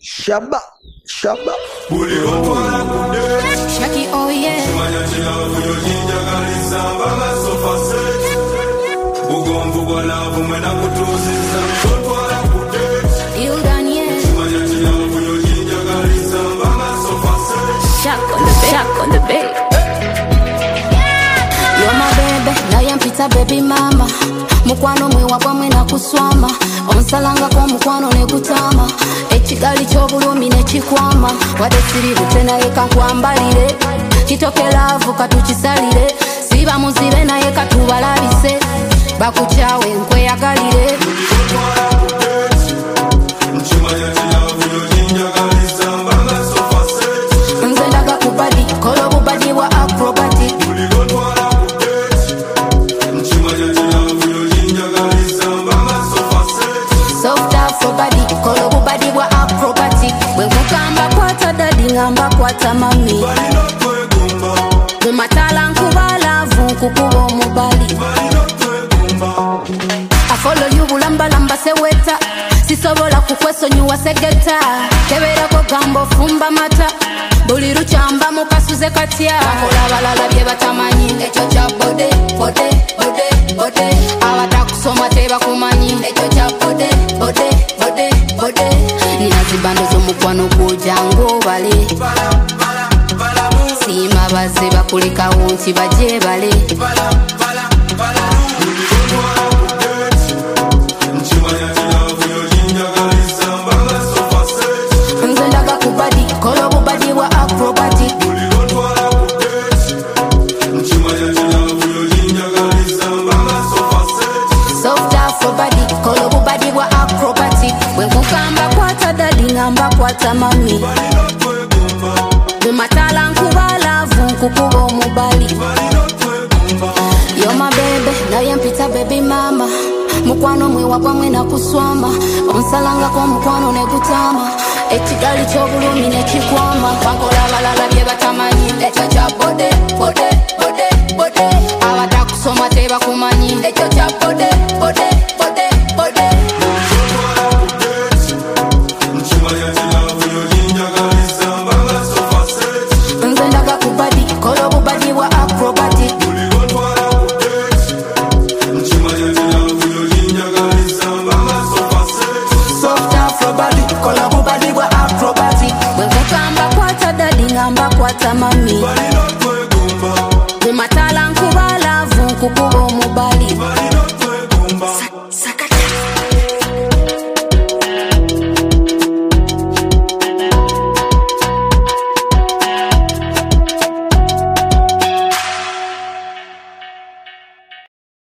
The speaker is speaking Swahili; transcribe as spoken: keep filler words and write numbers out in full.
Shabba, shabba. Shaki, oh yeah. You done, yeah. Shak on the shak on the bed. You're my baby, naye mpita baby mama. Mukwano mwe wabwa mwe na kuswama. Onsalanga kwa mukwano ne kutama. Ekigali ky'obulumi ne kikwama. Wadde siribu naye kankwambalire. Kitoke laavu katukisalire. Siba muzibe naye katubalabise. Bakukyawe nkweyagalire. Nze ndaga kubadi, kola obubadi bwa acrobatic. Soft afro body, kola obubadi bwa acrobatic. Bwe nkugamba kwata daddy ngamba kwata mami. Mumatala nkuba laavu nkukuba omubali. I follow you bulamba lamba seweta. Sisobola kukwesonyiwa segeta. Keberako gambo fumba mata. Buli lukyamba mukasuze katya. Bakola balala bye batamanyi. Ekyo kya bode, bode, bode, bode. Abatakusoma tebakumanyi. Ekyo kya bode, bode, bode, bode. Nina zibando z'omukwano gw'ojango bale. Siima bazze bakulekawo nti bajje bale. Nze ndaga kubadi, kola obubadi bwa acrobatic. Soft afro body, kola obubadi bwa acrobatic. Bwe nkugamba kwata daddy ngamba kwata mami. Mumatala nkuba laavu nkukuba omubali. You're my baby, naye mpita baby mama. Mukwano mwe wabwa mwe na kuswama. Onsalanga kwa mukwano ne kutama. Ekigali ky'obulumi ne kikwama. Bakola balala bye batamanyi. Ekyo kya bode, bode, bode, bode. Abatakusoma tebakumanyi. Ekyo kya bode, bode,